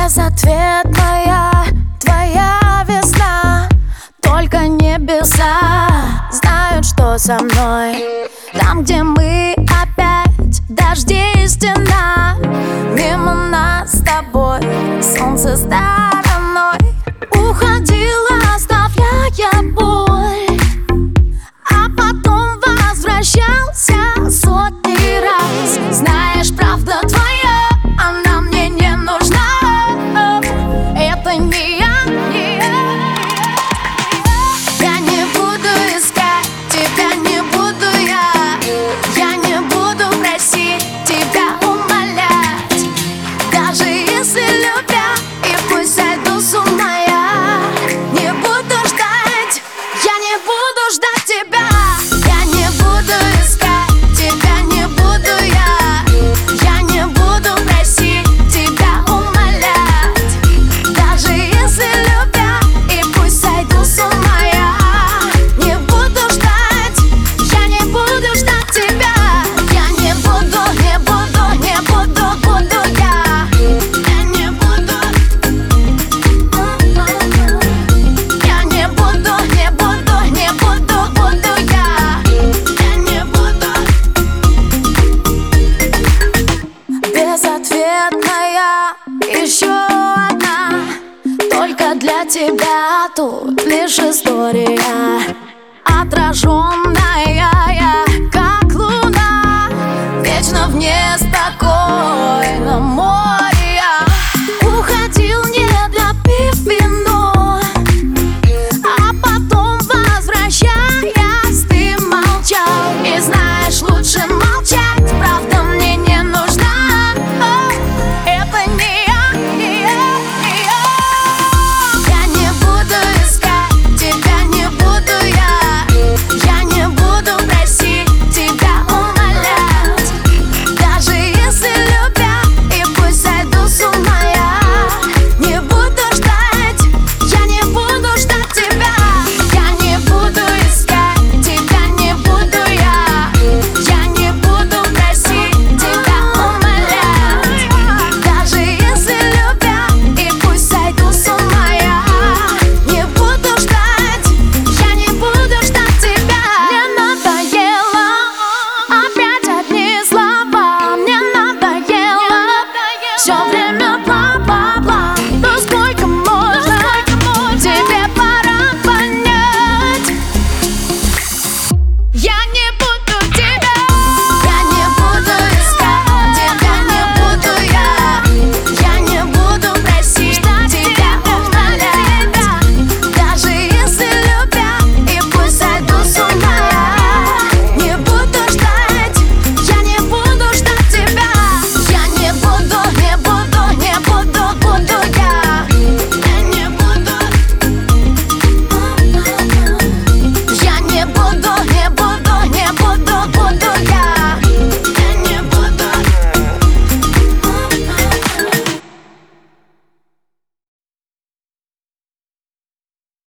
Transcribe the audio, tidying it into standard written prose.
Безответная твоя весна, только небеса знают, что со мной. Там, где мы опять дожди и стена, мимо нас с тобой солнце стороной уходило, оставляя боль, а потом возвращался сотни раз. Знаешь, правда твоя, она мне не нужна. Это не я, не я. Я не буду искать тебя, не буду я. Я не буду просить тебя, умолять. Даже если любя, и пусть сойду с ума я. Не буду ждать, я не буду ждать тебя. Я не буду искать тебя, не буду я. Я не буду просить тебя, умолять. Даже если любя, и пусть сойду с ума я. Не буду ждать, я не буду ждать тебя. Я не буду, не буду, не буду, буду я. Я не буду. Я не буду, не буду, не буду, буду я. Я не буду. Безответная еще одна, только для тебя тут лишь история, отраженная